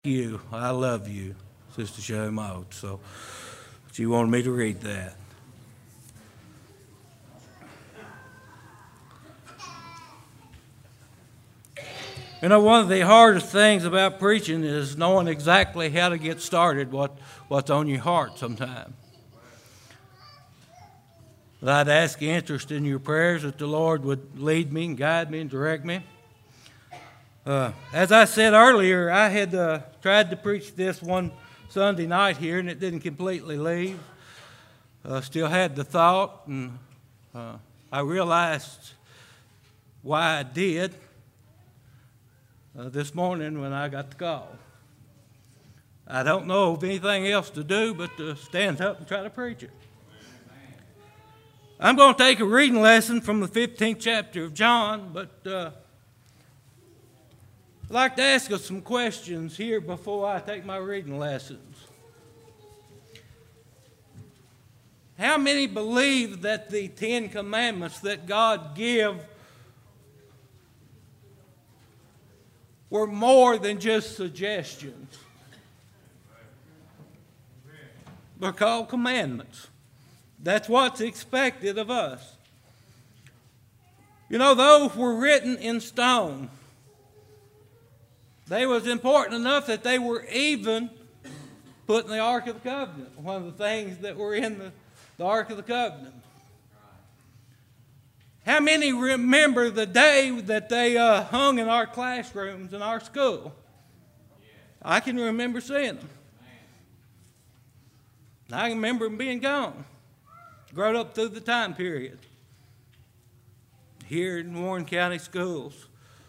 You, I love you, Sister Sherry Maud. So she wanted me to read that. You know, one of the hardest things about preaching is knowing exactly how to get started, what's on your heart sometimes. But I'd ask you interest in your prayers that the Lord would lead me and guide me and direct me. As I said earlier, I had tried to preach this one Sunday night here, and it didn't completely leave. Still had the thought, and I realized why I did this morning when I got the call. I don't know of anything else to do but to stand up and try to preach it. I'm going to take a reading lesson from the 15th chapter of John, but I'd like to ask us some questions here before I take my reading lessons. How many believe that the 10 Commandments that God gave were more than just suggestions? They're called commandments. That's what's expected of us. You know, those were written in stone. They was important enough that they were even put in the Ark of the Covenant, one of the things that were in the Ark of the Covenant. How many remember the day that they hung in our classrooms in our school? I can remember seeing them. I can remember them being gone. Grown up through the time period here in Warren County schools.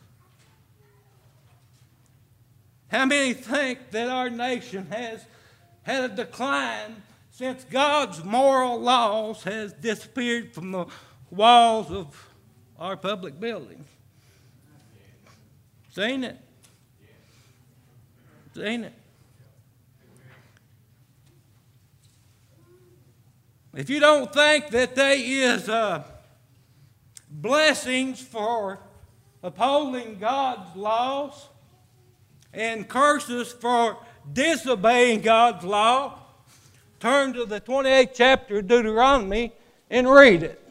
How many think that our nation has had a decline since God's moral laws has disappeared from the walls of our public buildings? Seen it? Seen it? If you don't think that there is blessings for upholding God's laws and curses for disobeying God's law, turn to the 28th chapter of Deuteronomy and read it.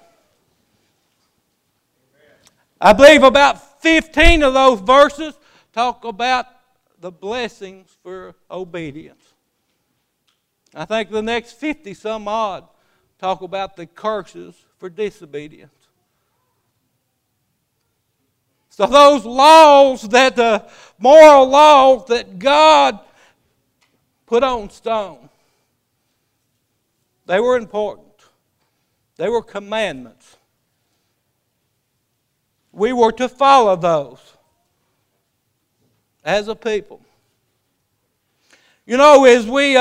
I believe about 15 of those verses talk about the blessings for obedience. I think the next 50 some odd talk about the curses for disobedience. So those laws, that the moral laws that God put on stone, they were important. They were commandments. We were to follow those as a people. You know, as we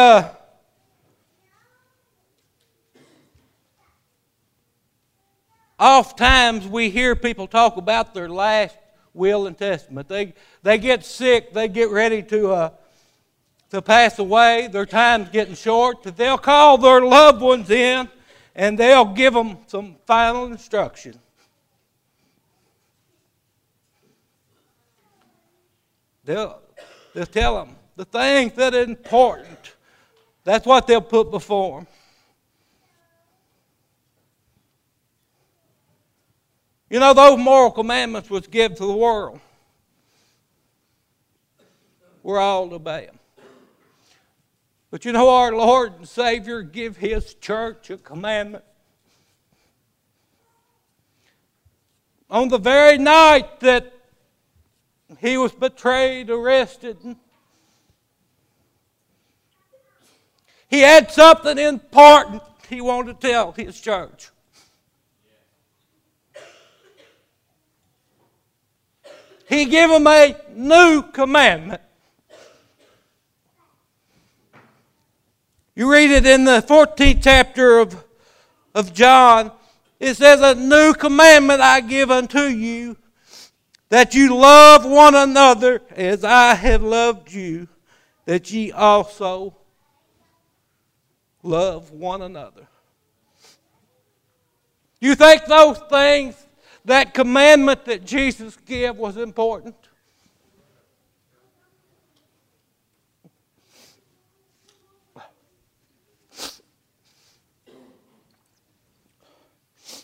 oftentimes we hear people talk about their last will and testament. They get sick, they get ready to pass away, their time's getting short. They'll call their loved ones in and they'll give them some final instruction. They'll tell them the things that are important. That's what they'll put before them. You know, those moral commandments was given to the world. We're all to obey them. But you know, our Lord and Savior give His church a commandment. On the very night that He was betrayed, arrested, He had something important He wanted to tell His church. He gave them a new commandment. You read it in the 14th chapter of John. It says, "A new commandment I give unto you, that you love one another as I have loved you, that ye also love one another." You think those things, that commandment that Jesus gave, was important?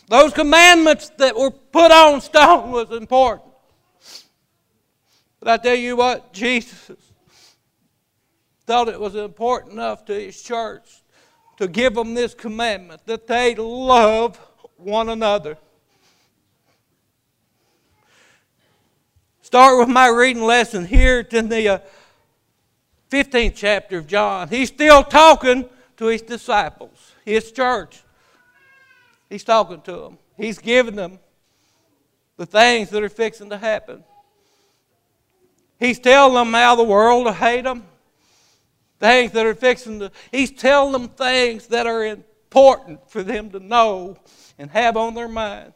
Those commandments that were put on stone was important. But I tell you what, Jesus thought it was important enough to His church to give them this commandment, that they love one another. Start with my reading lesson here. It's in the 15th chapter of John. He's still talking to His disciples, His church. He's talking to them. He's giving them the things that are fixing to happen. He's telling them how the world will hate them. Things that are fixing to... He's telling them things that are important for them to know and have on their mind.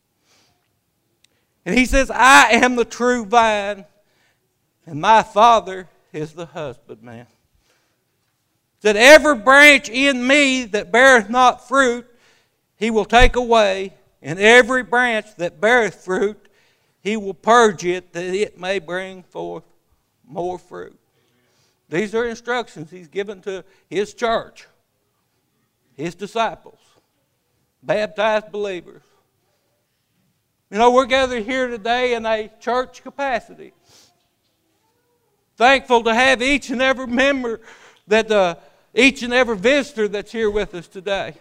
And He says, I am the true vine, and my Father is the husbandman. That every branch in me that beareth not fruit, He will take away, and every branch that beareth fruit, He will purge it, that it may bring forth more fruit. These are instructions He's given to His church, His disciples, baptized believers. You know, we're gathered here today in a church capacity. Thankful to have each and every member, each and every visitor that's here with us today.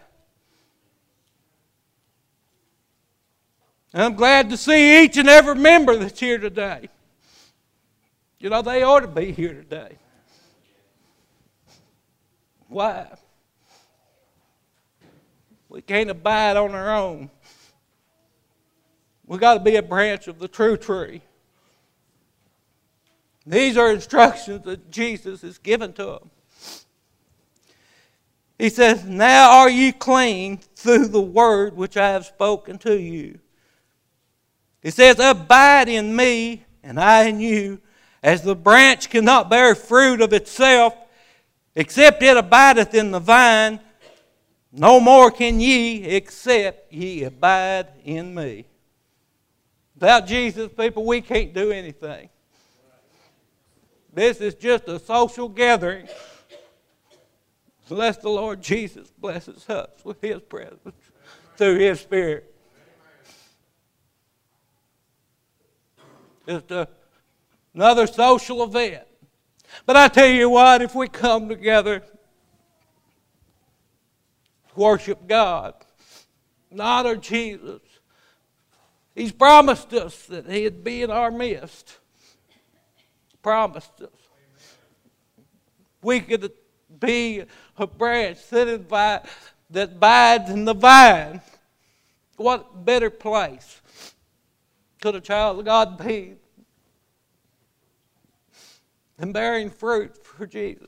And I'm glad to see each and every member that's here today. You know, they ought to be here today. Why? We can't abide on our own. We've got to be a branch of the true tree. These are instructions that Jesus has given to them. He says, now are ye clean through the word which I have spoken to you. He says, abide in me, and I in you, as the branch cannot bear fruit of itself, except it abideth in the vine, no more can ye, except ye abide in me. Without Jesus, people, we can't do anything. This is just a social gathering, unless the Lord Jesus blesses us with His presence through His Spirit. Just another social event. But I tell you what, if we come together to worship God, honor Jesus, He's promised us that He'd be in our midst. Promised us. We could be a branch that abides in the vine. What better place could a child of God be than bearing fruit for Jesus?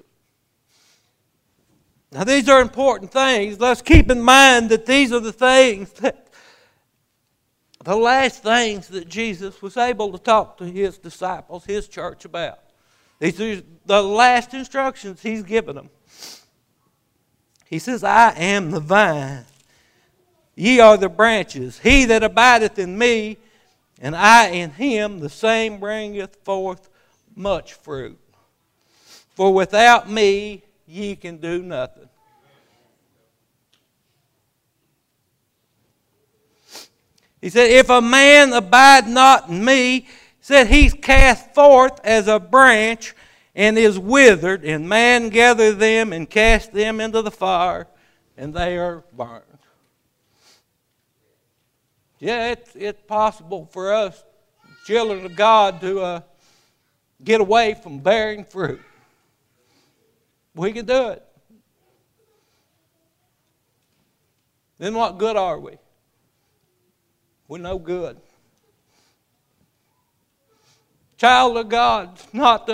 Now these are important things. Let's keep in mind that these are the last things that Jesus was able to talk to His disciples, His church about. These are the last instructions He's given them. He says, I am the vine. Ye are the branches. He that abideth in me, and I in him, the same bringeth forth much fruit. For without me ye can do nothing. He said, if a man abide not in me, he said, he's cast forth as a branch and is withered, and man gather them and cast them into the fire, and they are burned. Yeah, it's possible for us, children of God, to get away from bearing fruit. We can do it. Then what good are we? We're no good. Child of God's not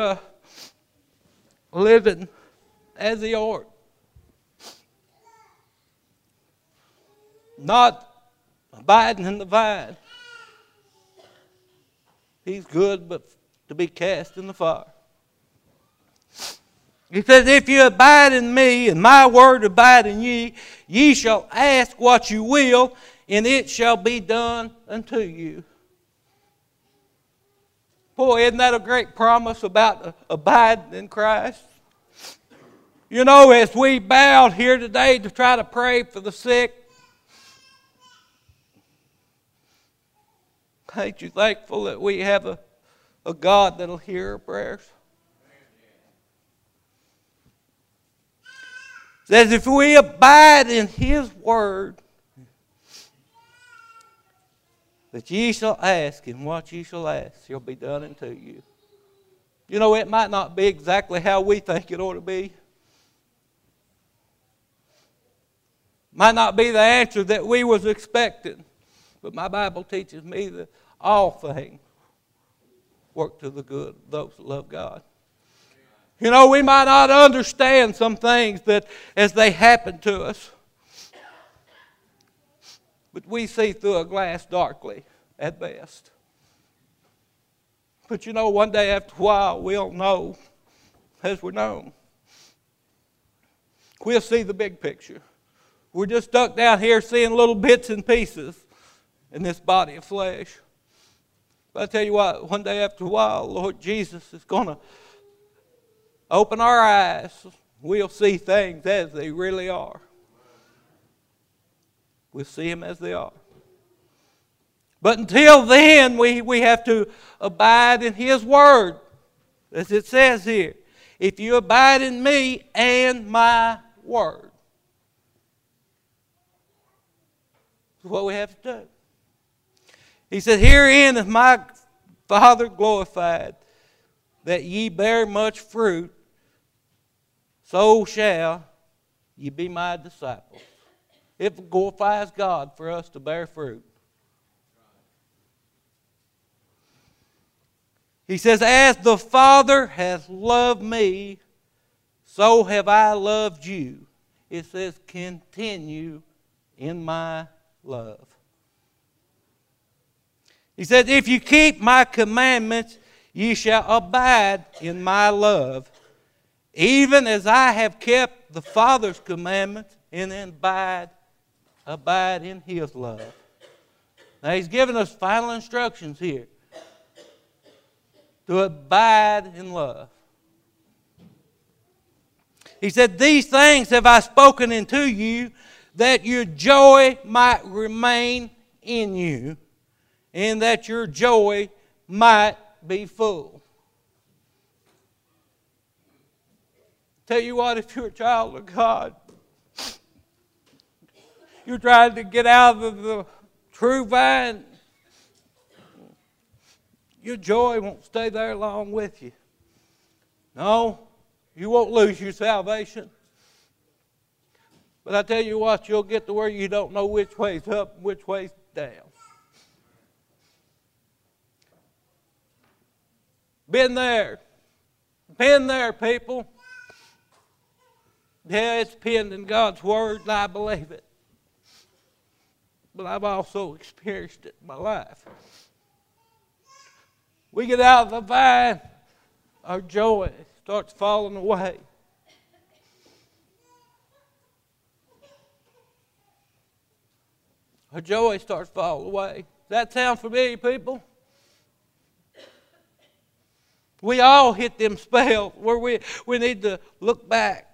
living as he ought. Not abiding in the vine. He's good, but to be cast in the fire. He says, if you abide in me, and my word abide in ye, ye shall ask what you will, and it shall be done unto you. Boy, isn't that a great promise about abiding in Christ? You know, as we bowed here today to try to pray for the sick, Ain't you thankful that we have a God that'll hear our prayers? It says if we abide in His word, that ye shall ask, and what ye shall ask shall be done unto you. You know, it might not be exactly how we think it ought to be. Might not be the answer that we was expecting. But my Bible teaches me that all things work to the good of those that love God. You know, we might not understand some things that as they happen to us. But we see through a glass darkly at best. But you know, one day after a while, we'll know as we're known. We'll see the big picture. We're just stuck down here seeing little bits and pieces in this body of flesh. But I tell you what, one day after a while, Lord Jesus is going to open our eyes. We'll see things as they really are. We'll see them as they are. But until then, we have to abide in His word. As it says here, if you abide in me and my word. That's what we have to do. He said, herein is my Father glorified, that ye bear much fruit, so shall ye be my disciples. It glorifies God for us to bear fruit. He says, as the Father hath loved me, so have I loved you. It says, continue in my love. He said, if you keep my commandments, ye shall abide in my love, even as I have kept the Father's commandments and abide in His love. Now He's given us final instructions here to abide in love. He said, these things have I spoken unto you, that your joy might remain in you, and that your joy might be full. Tell you what, if you're a child of God, you're trying to get out of the true vine, your joy won't stay there long with you. No, you won't lose your salvation. But I tell you what, you'll get to where you don't know which way's up and which way's down. Been there. Been there, people. Yeah, it's penned in God's Word, and I believe it. But I've also experienced it in my life. We get out of the vine, our joy starts falling away. Our joy starts falling away. Does that sound familiar, people? We all hit them spells where we need to look back.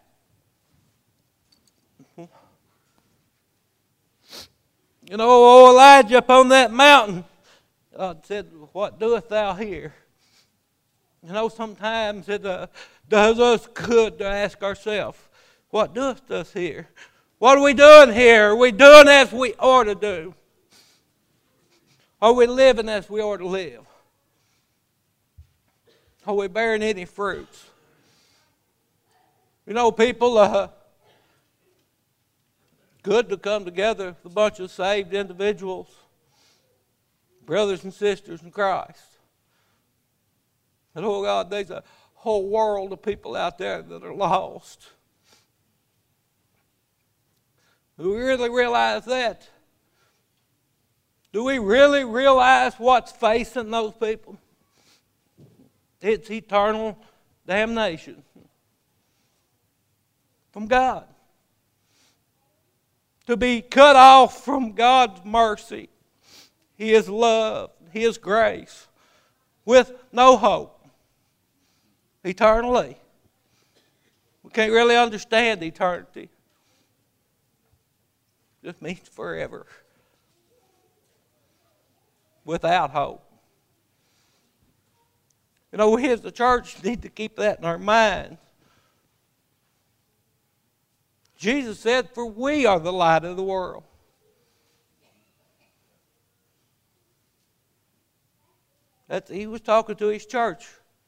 You know, oh, Elijah up on that mountain, God said, what doest thou here? You know, sometimes it does us good to ask ourselves, what doest us here? What are we doing here? Are we doing as we ought to do? Are we living as we ought to live? Are we bearing any fruits? You know, people, good to come together with a bunch of saved individuals, brothers and sisters in Christ. And oh God, there's a whole world of people out there that are lost. Do we really realize that? Do we really realize what's facing those people? It's eternal damnation from God. To be cut off from God's mercy, His love, His grace, with no hope, eternally. We can't really understand eternity. It just means forever. without hope. You know, we as the church need to keep that in our mind. Jesus said, "For we are the light of the world." He was talking to his church.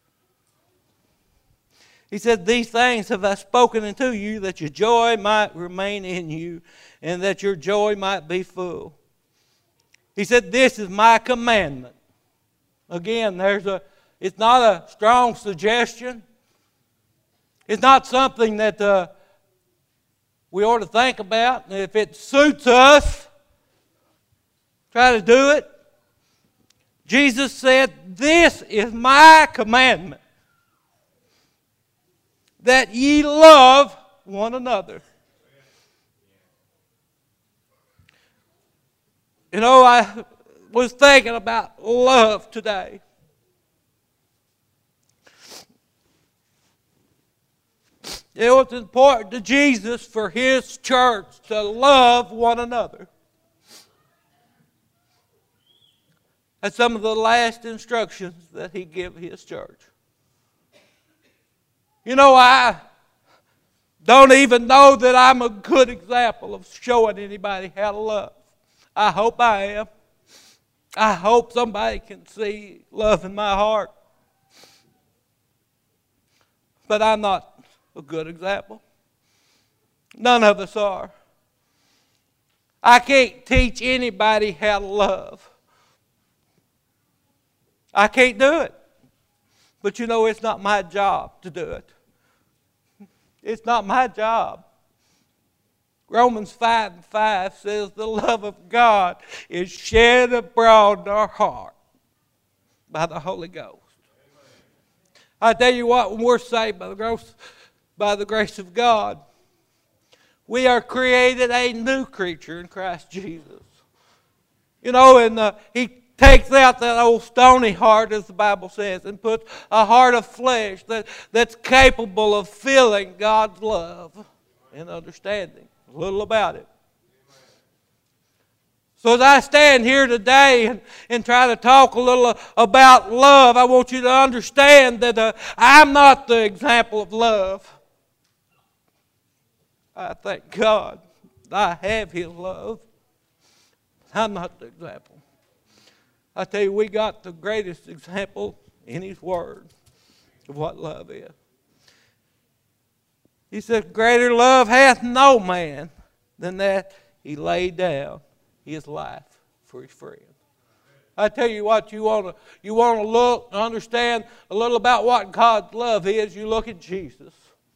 He said, "These things have I spoken unto you, that your joy might remain in you, and that your joy might be full." He said, "This is my commandment." Again, it's not a strong suggestion. It's not something that we ought to think about. And if it suits us, try to do it. Jesus said, "This is my commandment, that ye love one another." You know, I was thinking about love today. It was important to Jesus for His church to love one another. That's some of the last instructions that He gave His church. You know, I don't even know that I'm a good example of showing anybody how to love. I hope I am. I hope somebody can see love in my heart. But I'm not a good example. None of us are. I can't teach anybody how to love. I can't do it. But you know, it's not my job to do it. It's not my job. Romans 5:5 says, "The love of God is shed abroad in our heart by the Holy Ghost." I tell you what, when we're saved by the grace of God, we are created a new creature in Christ Jesus. You know, and He takes out that old stony heart, as the Bible says, and puts a heart of flesh that's capable of feeling God's love and understanding a little about it. So as I stand here today and try to talk a little about love, I want you to understand that I'm not the example of love. I thank God I have His love. I'm not the example. I tell you, we got the greatest example in His Word of what love is. He said, "Greater love hath no man than that he laid down his life for his friend." I tell you what, you want to look, understand a little about what God's love is, you look at Jesus.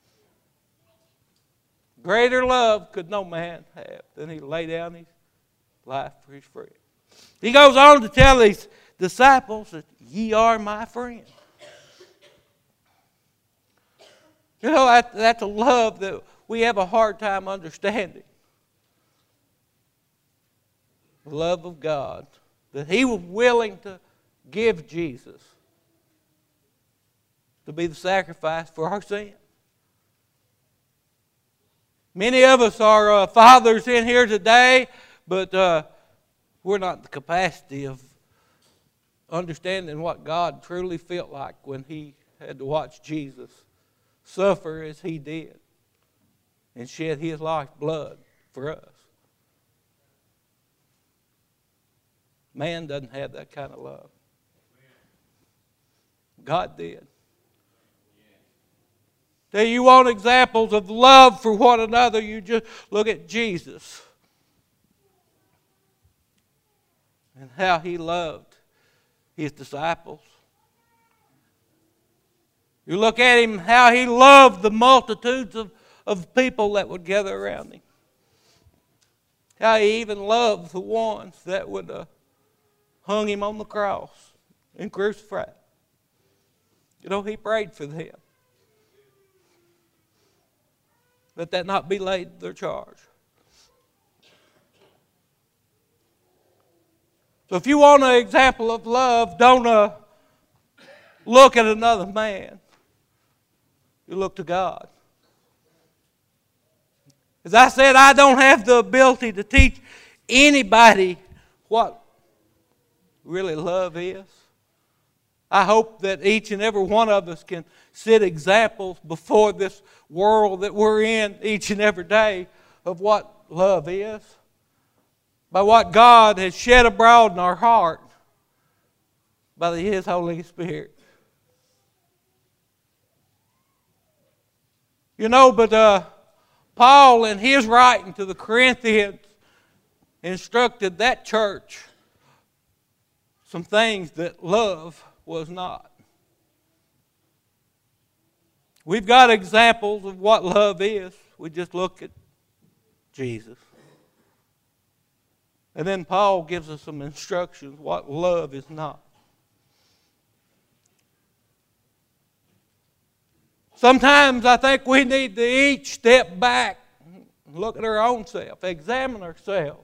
Greater love could no man have than He laid down His life for His friend. He goes on to tell His disciples that ye are my friends. You know, that's a love that we have a hard time understanding. The love of God, that He was willing to give Jesus to be the sacrifice for our sin. Many of us are fathers in here today, but we're not in the capacity of understanding what God truly felt like when He had to watch Jesus suffer as He did and shed His life's blood for us. Man doesn't have that kind of love. God did. Now, you want examples of love for one another, you just look at Jesus and how He loved His disciples. You look at Him, how He loved the multitudes of people that would gather around Him. How He even loved the ones that would hung Him on the cross and crucified. You know, He prayed for them. Let that not be laid to their charge. So if you want an example of love, don't look at another man. You look to God. As I said, I don't have the ability to teach anybody what really love is? I hope that each and every one of us can set examples before this world that we're in each and every day of what love is. By what God has shed abroad in our heart by His Holy Spirit. You know, but Paul in his writing to the Corinthians instructed that church some things that love was not. We've got examples of what love is. We just look at Jesus. And then Paul gives us some instructions what love is not. Sometimes I think we need to each step back and look at our own self, examine ourselves,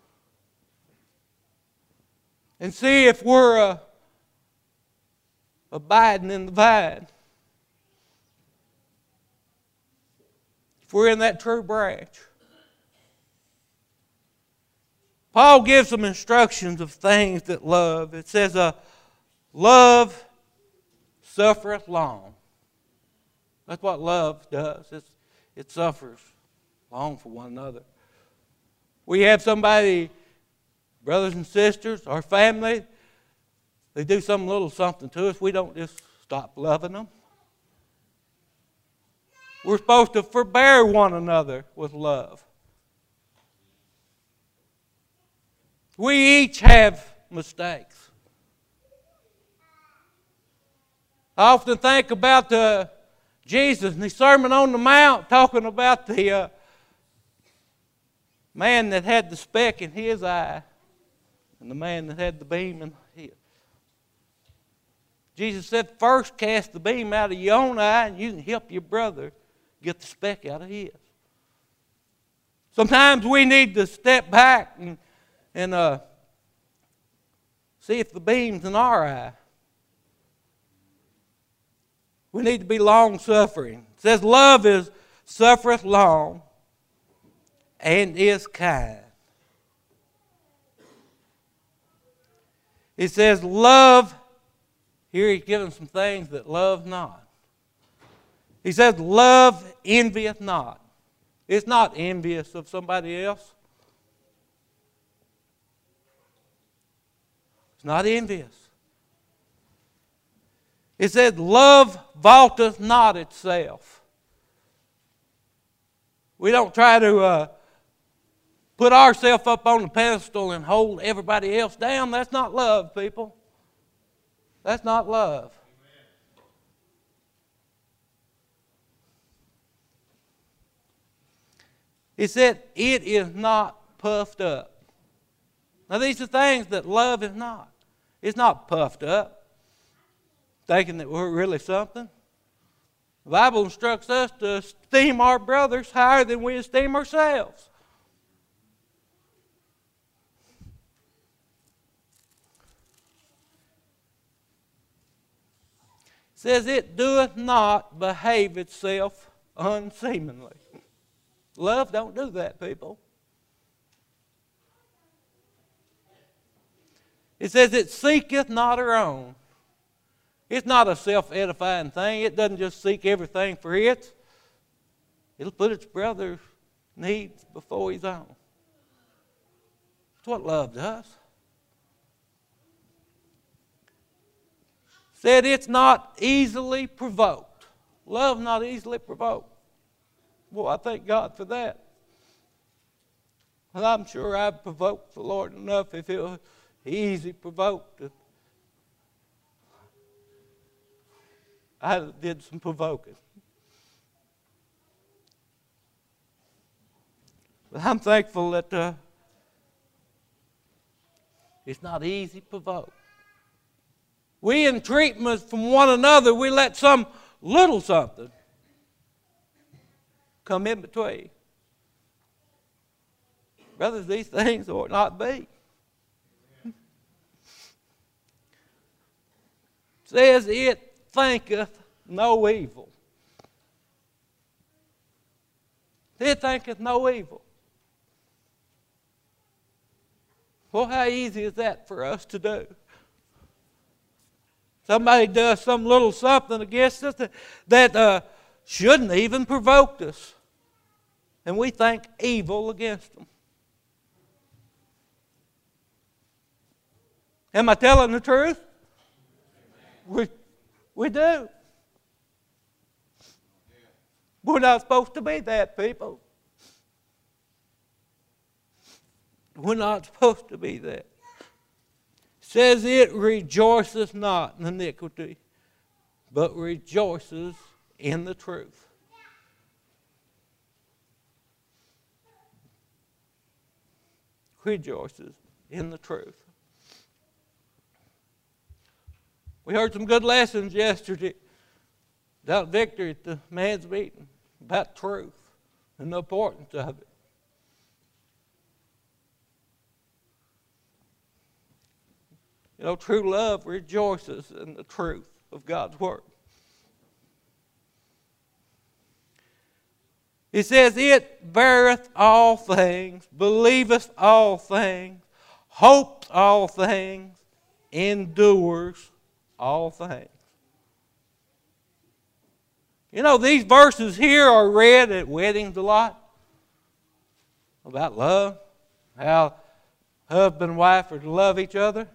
and see if we're abiding in the vine. If we're in that true branch. Paul gives some instructions of things that love. It says, love suffereth long. That's what love does. It suffers long for one another. We have somebody, brothers and sisters, our family, they do some little something to us. We don't just stop loving them. We're supposed to forbear one another with love. We each have mistakes. I often think about Jesus and His Sermon on the Mount, talking about the man that had the speck in his eye and the man that had the beam in his. Jesus said, first cast the beam out of your own eye and you can help your brother get the speck out of his. Sometimes we need to step back and see if the beam's in our eye. We need to be long-suffering. It says, love suffereth long and is kind. It says, love, here He's giving some things that love not. He says, love envieth not. It's not envious of somebody else. It's not envious. It said, love vaunteth not itself. We don't try to put ourselves up on the pedestal and hold everybody else down. That's not love, people. That's not love. It said, it is not puffed up. Now these are things that love is not. It's not puffed up, thinking that we're really something. The Bible instructs us to esteem our brothers higher than we esteem ourselves. It says, it doeth not behave itself unseemly. Love don't do that, people. It says, it seeketh not her own. It's not a self-edifying thing. It doesn't just seek everything for it. It'll put its brother's needs before his own. That's what love does. Said it's not easily provoked. Love not easily provoked. Well, I thank God for that. And I'm sure I've provoked the Lord enough if it was easy provoked. I did some provoking. But I'm thankful that it's not easy provoked. We in treatment from one another, we let some little something come in between. Brothers, these things ought not be. Says it thinketh no evil. It thinketh no evil. Well, how easy is that for us to do? Somebody does some little something against us that shouldn't even provoke us. And we think evil against them. Am I telling the truth? We do. We're not supposed to be that, people. We're not supposed to be that. It says it rejoiceth not in iniquity, but rejoices in the truth. Rejoices in the truth. We heard some good lessons yesterday about Victory at the man's meeting, about truth and the importance of it. You know, true love rejoices in the truth of God's Word. It says, it beareth all things, believeth all things, hopes all things, endures all things. You know, these verses here are read at weddings a lot. About love, how husband and wife are to love each other.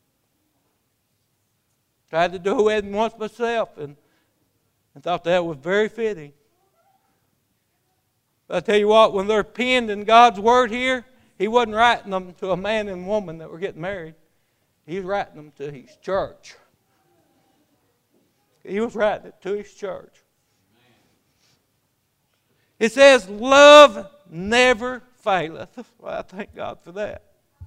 Tried to do a wedding once myself and thought that was very fitting. But I tell you what, when they're penned in God's Word here, He wasn't writing them to a man and woman that were getting married. He was writing them to His church. He was writing it to His church. It says, love never faileth. Well, I thank God for that.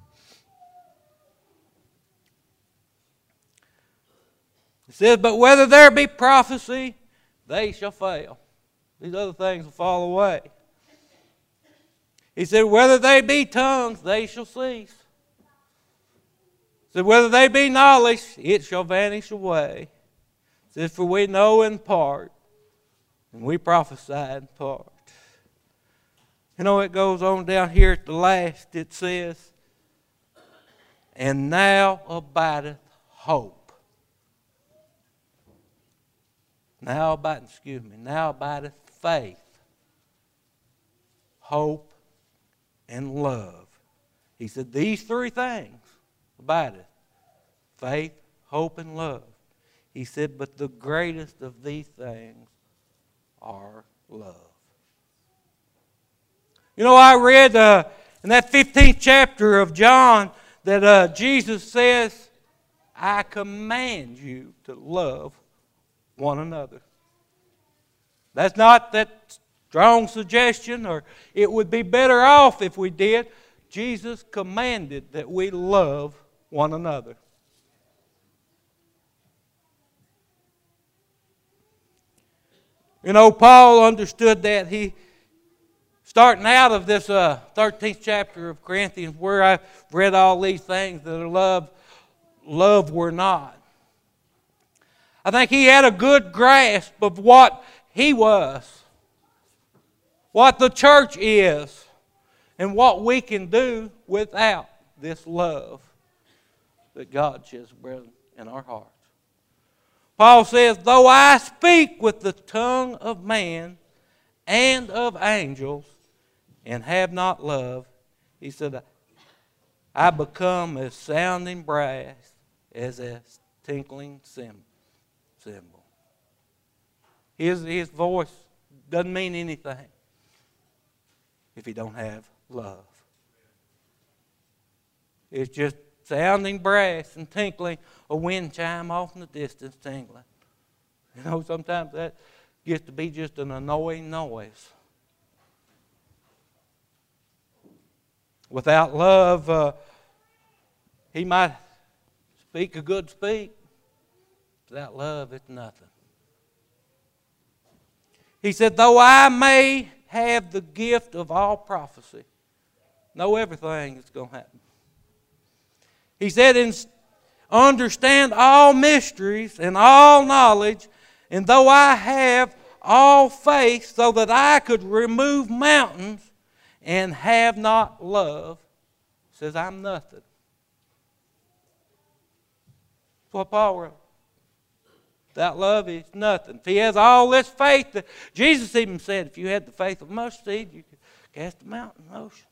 It says, but whether there be prophecy, they shall fail. These other things will fall away. He said, whether they be tongues, they shall cease. He said, whether they be knowledge, it shall vanish away. He said, for we know in part, and we prophesy in part. You know, it goes on down here at the last, it says, and now abideth hope. Now abideth faith, hope, and love. He said, these three things abideth, faith, hope, and love. He said, but the greatest of these things are love. You know, I read in that 15th chapter of John that Jesus says, I command you to love one another. That's not that strong suggestion, or it would be better off if we did. Jesus commanded that we love one another. You know, Paul understood that. He, starting out of this 13th chapter of Corinthians, where I read all these things that are love were not. I think he had a good grasp of what he was, what the church is, and what we can do without this love that God sheds in our hearts. Paul says, though I speak with the tongue of man and of angels and have not love, he said, I become as sounding brass, as a tinkling cymbal. His voice doesn't mean anything if he don't have love. It's just sounding brass and tinkling, a wind chime off in the distance tingling. You know, sometimes that gets to be just an annoying noise. Without love, he might speak a good speech. Without love, it's nothing. He said, though I may have the gift of all prophecy, know everything that's going to happen. He said, understand all mysteries and all knowledge, and though I have all faith so that I could remove mountains and have not love, says I'm nothing. That's what Paul wrote. Without love, he's nothing. If he has all this faith, Jesus even said, if you had the faith of mustard seed, you could cast a mountain in the ocean.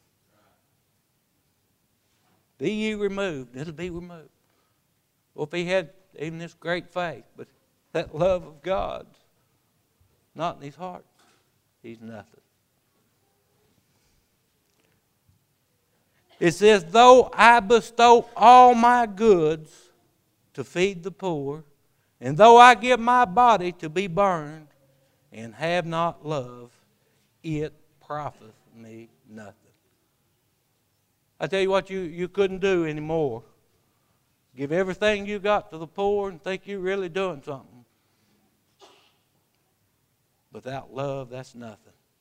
Be ye removed, it'll be removed. Well, if he had even this great faith, but that love of God not in his heart, he's nothing. It says, though I bestow all my goods to feed the poor, and though I give my body to be burned, and have not love, it profiteth me nothing. I tell you what you couldn't do anymore. Give everything you got to the poor and think you're really doing something. Without love, that's nothing.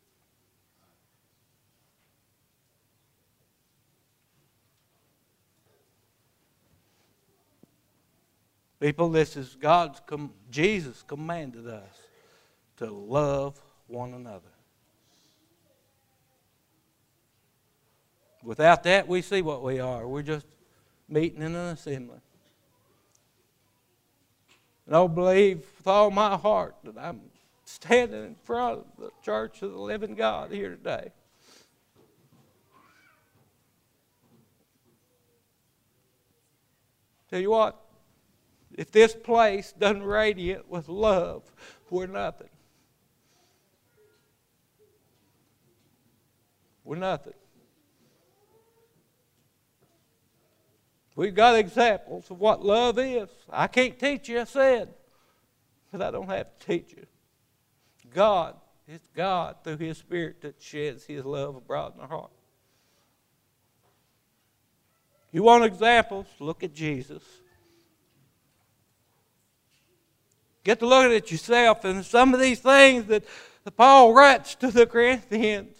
People, this is Jesus commanded us to love one another. Without that, we see what we are. We're just meeting in an assembly. And I believe with all my heart that I'm standing in front of the church of the living God here today. Tell you what, if this place doesn't radiate with love, we're nothing. We're nothing. We've got examples of what love is. I can't teach you, I said, but I don't have to teach you. God, it's God through His Spirit that sheds His love abroad in our heart. You want examples? Look at Jesus. Get to looking at yourself and some of these things that Paul writes to the Corinthians.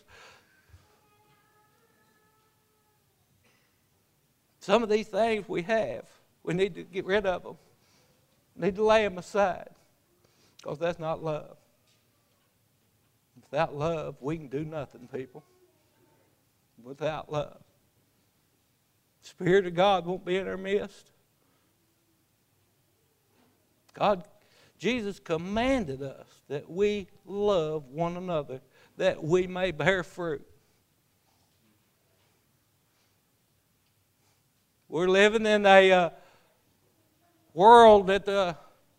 Some of these things we have. We need to get rid of them. We need to lay them aside. Because that's not love. Without love, we can do nothing, people. Without love. The Spirit of God won't be in our midst. Jesus commanded us that we love one another, that we may bear fruit. We're living in a world that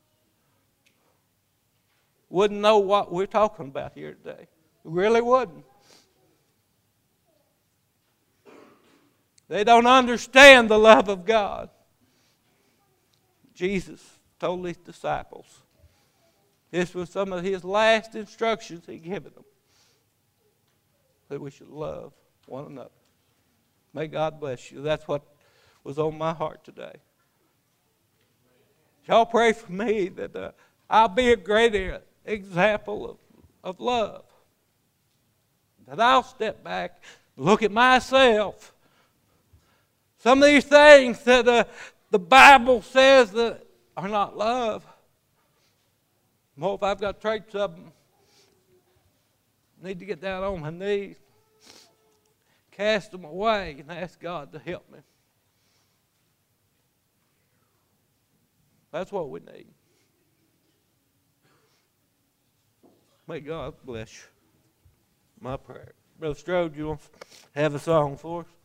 wouldn't know what we're talking about here today. Really wouldn't. They don't understand the love of God. Jesus told His disciples. This was some of His last instructions He given them. That we should love one another. May God bless you. That's what was on my heart today. Y'all pray for me that I'll be a great example of love. That I'll step back and look at myself. Some of these things that the Bible says that are not love. Well, if I've got traits of them, I need to get down on my knees, cast them away, and ask God to help me. That's what we need. May God bless you. My prayer. Brother Strode, you want to have a song for us?